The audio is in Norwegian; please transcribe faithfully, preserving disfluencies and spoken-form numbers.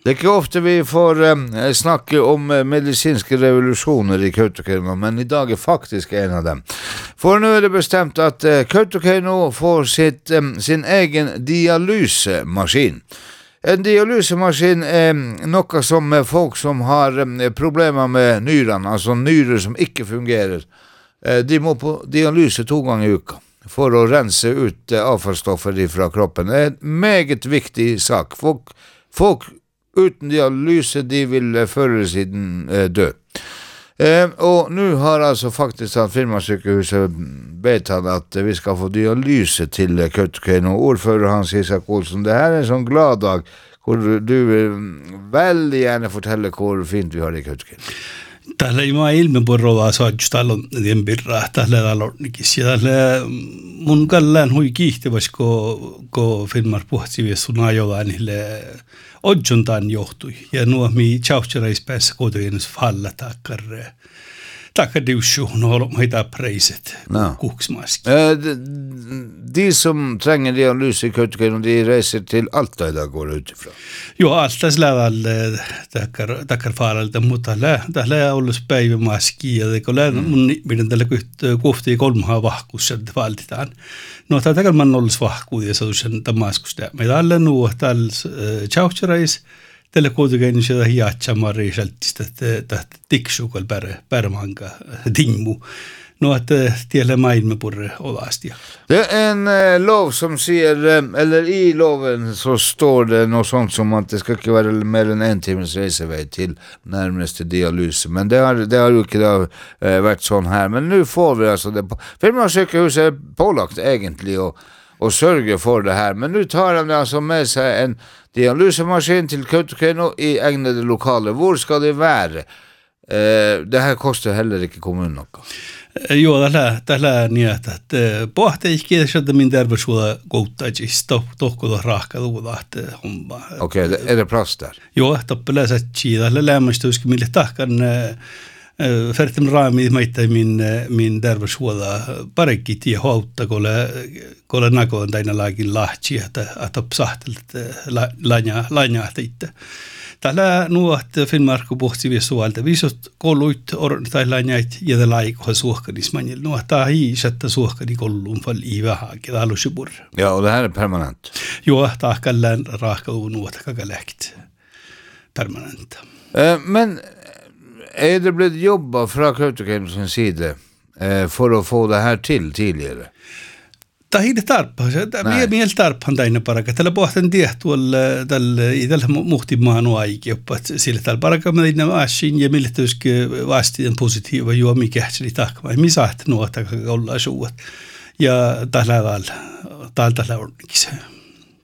Det er ikke ofte vi får um, snakke om uh, medisinske revolusjoner i Kautokeino, men i dag er faktisk en av dem. For nå er det bestemt at uh, Kautokeino får sitt, um, sin egen dialysemaskin. En dialysemaskin er noe som folk som har um, problemer med nyrene, altså nyrer som ikke fungerer, uh, de må på dialyse to ganger i uka for å rense ut uh, avfallsstoffer fra kroppen. Det er en meget viktig sak. Folk, folk uten dialyse, de vil uh, før eller siden uh, dø. Uh, og nå har altså faktisk at firmasykehuset bedt han at uh, vi skal få dialyse til uh, Kautokeino. Ordfører Hans Isak Olsen, det her er en sånn glad dag, hvor du vil veldig gjerne fortelle hvor fint vi har det i Kautokeino. Tällä ei mä ilme porroa saadus talon den birra tällä talonnikis ja tällä mun kallään hui kiihtyväs ko ko filmar puhti vi suna jollain niille odjontan johtui ja nuo mi chaucherais päässä kotoinus falla takkar takkar diusju no heita priset no. Koksmask. Uh, de, de som trenger dialyse i Kautokeino, de reiser til Alta i dag går utifrån. Jo, Alta slädal takkar takkar faralta mutta lä tällä ollut päivämaski ja kolla mun miten tällä kohti kolmha vahkussa valtitaan. No takkar man olls vahku ja sen Damaskusta. Me tällä nuo tällä chaucherais tällä Kautokeino se hiatsa mariseltista että tiksukal per permanka dimmu. No att tiellä maailmapurre olastia. Det är en eh, lov som säger, eh, eller i loven så står det något sånt som att det ska inte vara mer än en timmes reseväg till närmaste dialys. Men det har, det har ju inte eh, varit sån här. Men nu får vi alltså det. Firmasykehus är pålagt egentligen och, och sörger för det här. Men nu tar de alltså med sig en dialysemaskin till Kautokeino i ägnade lokaler. Hvor ska det vara? Eh, det här kostar heller inte kommunen något. Joo, tällä tällä niin että pohti ikki sieltä min terveyshuolta kouttajista tohkolla rahkaluulla että homma. Okej, okay, är det plats där? Joo, toppela sätsi tällä lämmästyski mille tahkan färtim raami meitä min min terveyshuolta parekki tie hautta kolle kolle nakon täina laakin lahti että että psahtelta lanja lanja teitte. Tällä nuot Finnmark pohti visuaalta visot kolluit or tällä näit ja tällä aikoo suhkanismanil nuot tahi sätta suhkani kollun fall i vähän kedalusubur. Ja, och det här är permanent. Jo, tahkallan rahkalu nuot kakalekt. Permanent. Eh, men är det blivit jobba från Kautokeino sin sida eh, för att få det här till tidigare? Tahide tarpa, me miel tarpan täinä paraka. Tällä pohtan tiehtuolla tällä idällä muhti maanu aiki oppat sillä tällä paraka me inna asin ja mille tuski vastien positiiva juo mikä sili takma. Mi saat nuota olla suot. Ja tällä tällä tällä tällä